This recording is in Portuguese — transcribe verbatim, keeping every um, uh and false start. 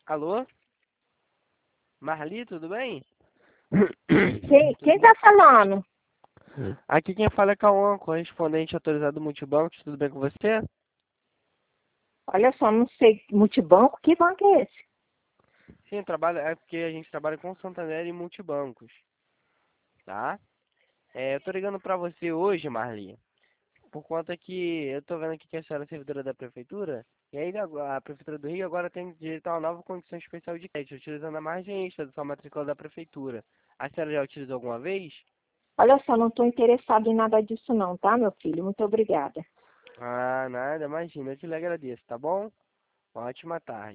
Alô? Marli, tudo bem? Quem, Tudo quem bem? tá falando? Aqui quem fala é Cauã, correspondente autorizado do Multibancos, tudo bem com você? Olha só, não sei, multibanco? Que banco é esse? Sim, trabalho, é porque a gente trabalha com Santander e Multibancos, tá? É, eu tô ligando pra você hoje, Marli, por conta que eu tô vendo aqui que a senhora é servidora da prefeitura, e aí a prefeitura do Rio agora tem direito a uma nova condição especial de crédito, utilizando a margem extra da sua matrícula da prefeitura. A senhora já utilizou alguma vez? Olha só, não estou interessado em nada disso não, tá, meu filho? Muito obrigada. Ah, nada, imagina, eu te agradeço, tá bom? Uma ótima tarde.